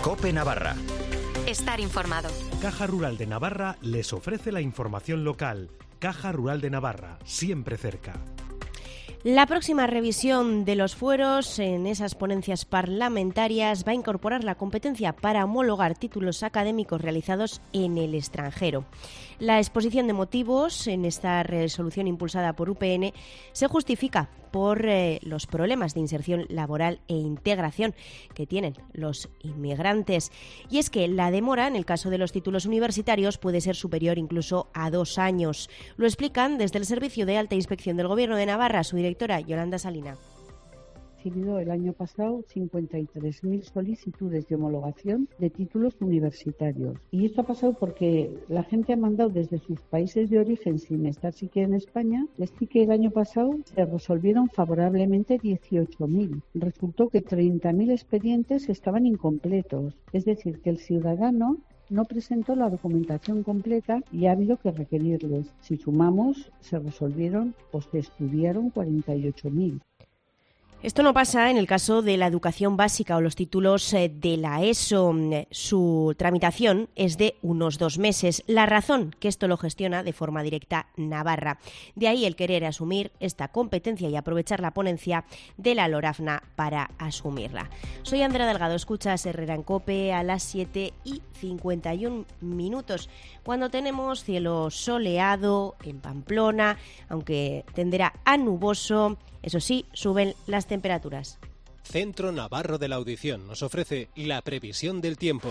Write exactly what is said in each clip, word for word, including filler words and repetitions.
COPE Navarra. Estar informado. Caja Rural de Navarra les ofrece la información local. Caja Rural de Navarra, siempre cerca. La próxima revisión de los fueros en esas ponencias parlamentarias va a incorporar la competencia para homologar títulos académicos realizados en el extranjero. La exposición de motivos en esta resolución impulsada por U P N se justifica por eh, los problemas de inserción laboral e integración que tienen los inmigrantes. Y es que la demora en el caso de los títulos universitarios puede ser superior incluso a dos años. Lo explican desde el Servicio de Alta Inspección del Gobierno de Navarra, su directora Yolanda Salina. Recibido el año pasado cincuenta y tres mil solicitudes de homologación de títulos universitarios. Y esto ha pasado porque la gente ha mandado desde sus países de origen sin estar siquiera en España. Así que el año pasado se resolvieron favorablemente dieciocho mil. Resultó que treinta mil expedientes estaban incompletos. Es decir, que el ciudadano no presentó la documentación completa y ha habido que requerirles. Si sumamos, se resolvieron o se estudiaron cuarenta y ocho mil. Esto no pasa en el caso de la educación básica o los títulos de la ESO. Su tramitación es de unos dos meses. La razón que esto lo gestiona de forma directa Navarra. De ahí el querer asumir esta competencia y aprovechar la ponencia de la LORAFNA para asumirla. Soy Andrea Delgado, escuchas Herrera en COPE a las siete y cincuenta y un minutos, cuando tenemos cielo soleado en Pamplona, aunque tenderá a nuboso. Eso sí, suben las temperaturas. Centro Navarro de la Audición nos ofrece la previsión del tiempo.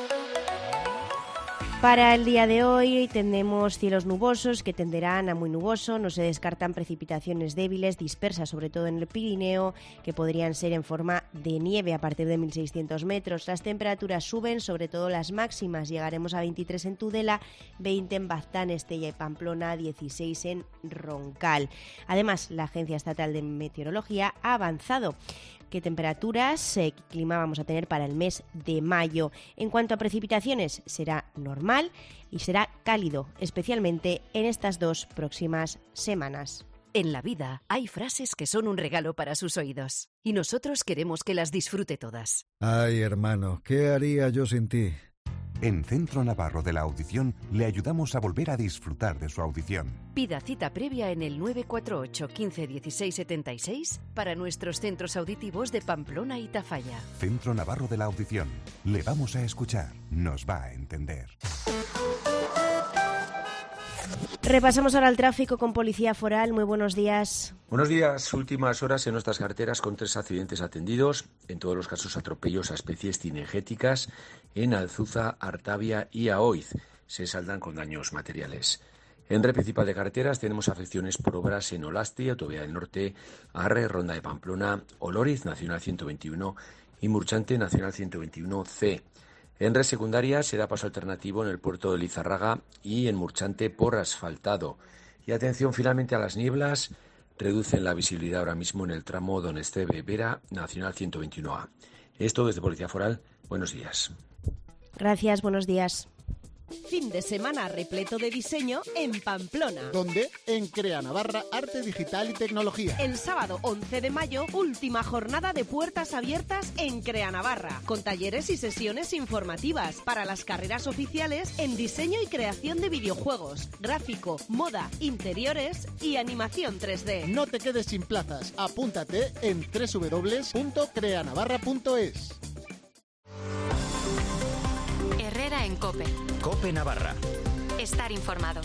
Para el día de hoy tenemos cielos nubosos que tenderán a muy nuboso, no se descartan precipitaciones débiles, dispersas sobre todo en el Pirineo, que podrían ser en forma de nieve a partir de mil seiscientos metros. Las temperaturas suben, sobre todo las máximas, llegaremos a veintitrés en Tudela, veinte en Baztán, Estella y Pamplona, dieciséis en Roncal. Además, la Agencia Estatal de Meteorología ha avanzado qué temperaturas, eh, qué clima vamos a tener para el mes de mayo. En cuanto a precipitaciones, será normal y será cálido, especialmente en estas dos próximas semanas. En la vida hay frases que son un regalo para sus oídos y nosotros queremos que las disfrute todas. Ay, hermano, ¿qué haría yo sin ti? En Centro Navarro de la Audición le ayudamos a volver a disfrutar de su audición. Pida cita previa en el nueve cuatro ocho, quince, dieciséis, setenta y seis para nuestros centros auditivos de Pamplona y Tafalla. Centro Navarro de la Audición. Le vamos a escuchar. Nos va a entender. Repasamos ahora el tráfico con Policía Foral. Muy buenos días. Buenos días. Últimas horas en nuestras carreteras con tres accidentes atendidos. En todos los casos atropellos a especies cinegéticas en Alzuza, Artavia y Aoiz. Se saldan con daños materiales. En red principal de carreteras tenemos afecciones por obras en Olasti, Autovía del Norte, Arre, Ronda de Pamplona, Olóriz, Nacional ciento veintiuno y Murchante, Nacional ciento veintiuno ce. En red secundaria se da paso alternativo en el puerto de Lizarraga y en Murchante por asfaltado. Y atención finalmente a las nieblas, reducen la visibilidad ahora mismo en el tramo Don Esteve Vera, Nacional ciento veintiuno a. Esto desde Policía Foral. Buenos días. Gracias, buenos días. Fin de semana repleto de diseño en Pamplona. ¿Dónde? En Crea Navarra, Arte Digital y Tecnología. El sábado once de mayo, última jornada de puertas abiertas en Crea Navarra, con talleres y sesiones informativas para las carreras oficiales en diseño y creación de videojuegos, gráfico, moda, interiores y animación tres D. No te quedes sin plazas. Apúntate en doble u doble u doble u punto crea navarra punto es. Herrera en COPE. COPE Navarra. Estar informado.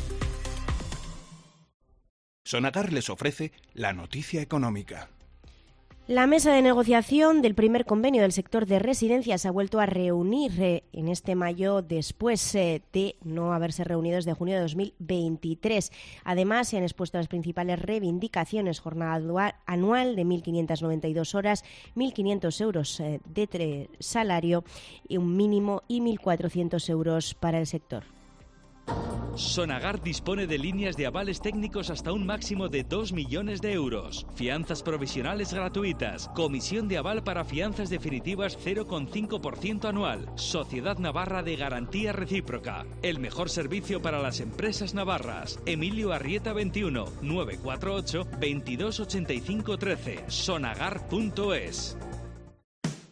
Sonagar les ofrece la noticia económica. La mesa de negociación del primer convenio del sector de residencias se ha vuelto a reunir eh, en este mayo después eh, de no haberse reunido desde junio de dos mil veintitrés. Además, se han expuesto las principales reivindicaciones: jornada anual de mil quinientas noventa y dos horas, mil quinientos euros eh, de salario y un mínimo y mil cuatrocientos euros para el sector. Sonagar dispone de líneas de avales técnicos hasta un máximo de dos millones de euros. Fianzas provisionales gratuitas. Comisión de aval para fianzas definitivas cero coma cinco por ciento anual. Sociedad Navarra de Garantía Recíproca. El mejor servicio para las empresas navarras. Emilio Arrieta veintiuno, nueve cuatro ocho, veintidós ochenta y cinco trece. sonagar punto es.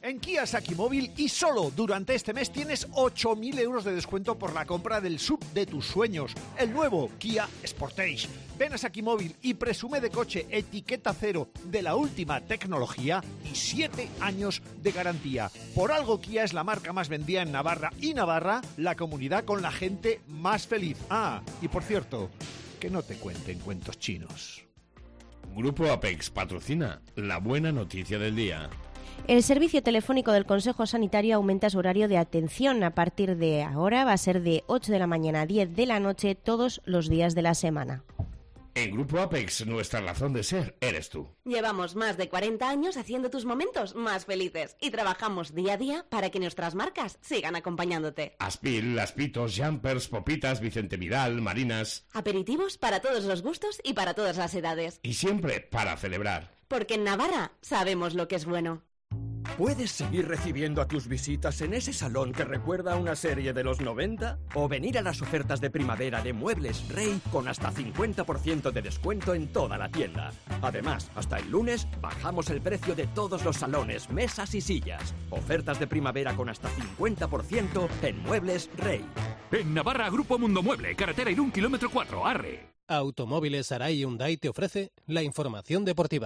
en Kia Sakimóvil y solo durante este mes tienes ocho mil euros de descuento por la compra del S U V de tus sueños, el nuevo Kia Sportage. Ven a Sakimóvil y presume de coche etiqueta cero de la última tecnología y siete años de garantía. Por algo Kia es la marca más vendida en Navarra y Navarra, la comunidad con la gente más feliz. Ah, y por cierto, que no te cuenten cuentos chinos. Grupo Apex patrocina la buena noticia del día. El servicio telefónico del Consejo Sanitario aumenta su horario de atención. A partir de ahora va a ser de ocho de la mañana a diez de la noche todos los días de la semana. En Grupo Apex, nuestra razón de ser eres tú. Llevamos más de cuarenta años haciendo tus momentos más felices y trabajamos día a día para que nuestras marcas sigan acompañándote. Aspil, Aspitos, Jumpers, Popitas, Vicente Vidal, Marinas. Aperitivos para todos los gustos y para todas las edades. Y siempre para celebrar. Porque en Navarra sabemos lo que es bueno. ¿Puedes seguir recibiendo a tus visitas en ese salón que recuerda a una serie de los noventa? ¿O venir a las ofertas de primavera de Muebles Rey con hasta cincuenta por ciento de descuento en toda la tienda? Además, hasta el lunes bajamos el precio de todos los salones, mesas y sillas. Ofertas de primavera con hasta cincuenta por ciento en Muebles Rey. En Navarra, Grupo Mundo Mueble, carretera Irún, kilómetro cuatro, Arre. Automóviles Arai Hyundai te ofrece la información deportiva.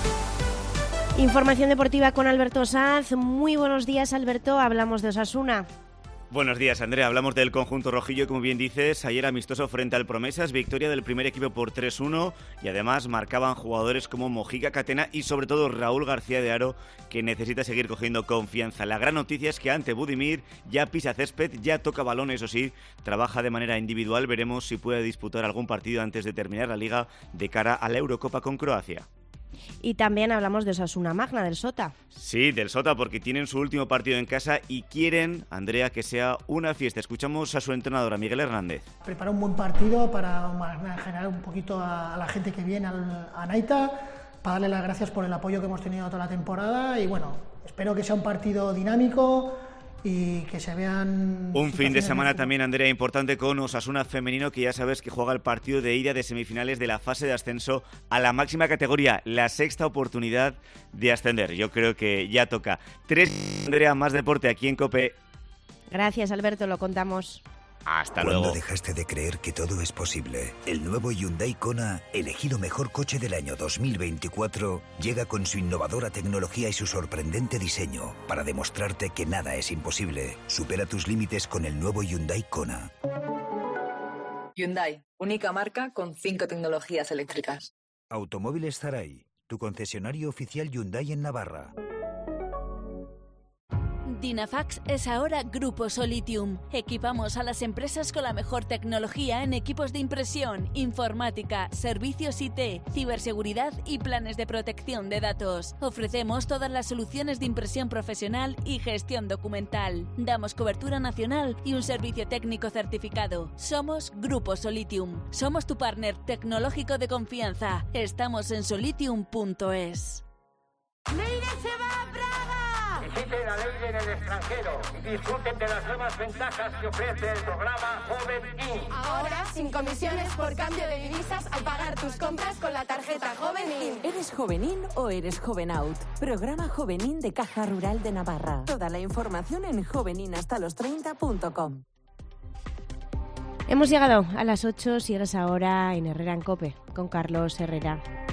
Información deportiva con Alberto Sanz. Muy buenos días, Alberto. Hablamos de Osasuna. Buenos días, Andrea. Hablamos del conjunto rojillo, como bien dices, ayer amistoso frente al Promesas, victoria del primer equipo por tres uno y además marcaban jugadores como Mojica Catena y sobre todo Raúl García de Haro, que necesita seguir cogiendo confianza. La gran noticia es que ante Budimir ya pisa césped, ya toca balón, eso sí, trabaja de manera individual. Veremos si puede disputar algún partido antes de terminar la Liga de cara a la Eurocopa con Croacia. Y también hablamos de Osasuna Magna, del Sota. Sí, del Sota, porque tienen su último partido en casa y quieren, Andrea, que sea una fiesta. Escuchamos a su entrenadora, Miguel Hernández. Prepara un buen partido para generar un poquito a la gente que viene a Naita, para darle las gracias por el apoyo que hemos tenido toda la temporada y bueno, espero que sea un partido dinámico y que se vean... Un fin de semana también, Andrea, importante con Osasuna femenino, que ya sabes que juega el partido de ida de semifinales de la fase de ascenso a la máxima categoría, la sexta oportunidad de ascender. Yo creo que ya toca. Tres, Andrea, más deporte aquí en COPE. Gracias, Alberto, lo contamos. Hasta luego. luego. ¿Cuándo dejaste de creer que todo es posible? El nuevo Hyundai Kona, elegido mejor coche del año dos mil veinticuatro, llega con su innovadora tecnología y su sorprendente diseño para demostrarte que nada es imposible. Supera tus límites con el nuevo Hyundai Kona. Hyundai, única marca con cinco tecnologías eléctricas. Automóviles Zaray, tu concesionario oficial Hyundai en Navarra. Dynafax es ahora Grupo Solitium. Equipamos a las empresas con la mejor tecnología en equipos de impresión, informática, servicios I T, ciberseguridad y planes de protección de datos. Ofrecemos todas las soluciones de impresión profesional y gestión documental. Damos cobertura nacional y un servicio técnico certificado. Somos Grupo Solitium. Somos tu partner tecnológico de confianza. Estamos en solitium punto es. ¡Leire se va a Praga! Visiten a Leire en el extranjero y disfruten de las nuevas ventajas que ofrece el programa Joven In. Ahora, sin comisiones por cambio de divisas al pagar tus compras con la tarjeta Joven In. ¿Eres Joven In o eres Joven Out? Programa Joven In de Caja Rural de Navarra. Toda la información en jovenin hasta los treinta punto com. Hemos llegado a las ocho, sigues ahora en Herrera en COPE con Carlos Herrera.